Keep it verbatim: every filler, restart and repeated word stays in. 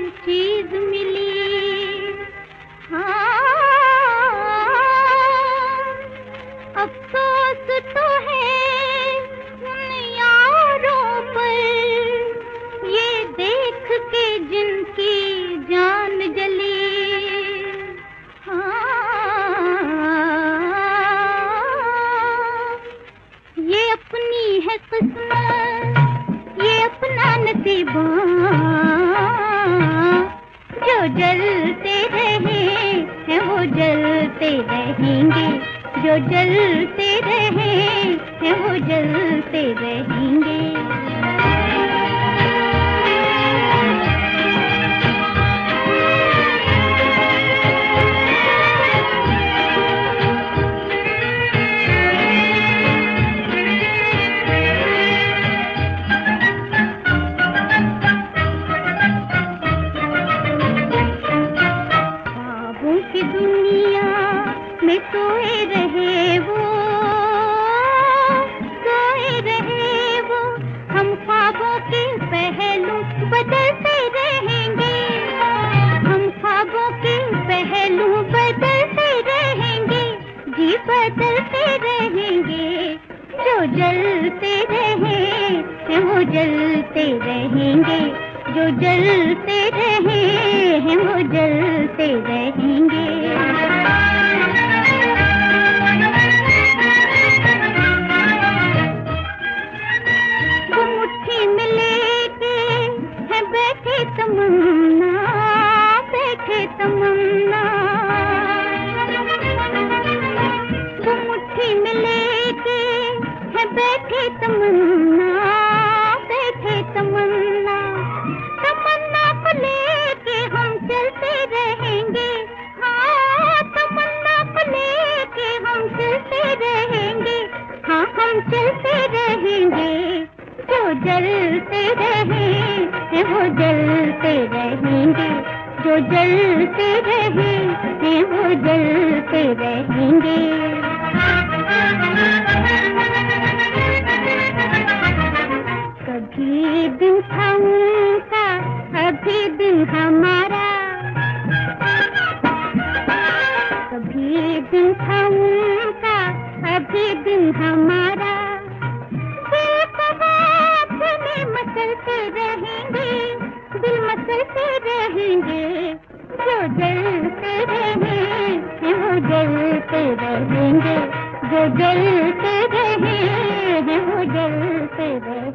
चीज मिली। हाँ, अफसोस तो है उन यारों पर ये देख के जिनकी जान जली। हाँ, ये अपनी है किस्मत, ये अपना नसीबा, जो जलते रहे हैं वो जलते रहेंगे, जो जलते रहे हैं वो जलते रहेंगे। की दुनिया में सोए रहे वो, सोए रहे वो, हम ख्वाबों के पहलू बदलते रहेंगे, हम ख्वाबों के पहलू बदलते रहेंगे, जी बदलते रहेंगे। जो जलते रहे हैं वो जलते रहेंगे, जो जलते रहे हैं वो जलते रहेंगे। वो मुट्ठी में लेके है बैठे तमन्ना, बैठे तमन्ना, वो मुट्ठी में लेके है बैठे तमन्ना, बैठे तमन्ना, तमन्ना को लेके हम चलते रहेंगे। हाँ, तमन्ना को लेके हम चलते रहेंगे, हाँ हम चलते रहेंगे। जो जलते रहे हैं वो जलते रहेंगे, जो जलते रहे हैं वो जलते रहेंगे। कभी दिन था उनका, कभी दिन हमारा, कभी दिन था उनका, कभी दिन हमारा। दिल को हाथ में मसलते रहेंगे, दिल मसलते रहेंगे। जो जलते रहे हैं वो जलते रहेंगे, जो जलते रहे हैं वो जलते रहेंगे।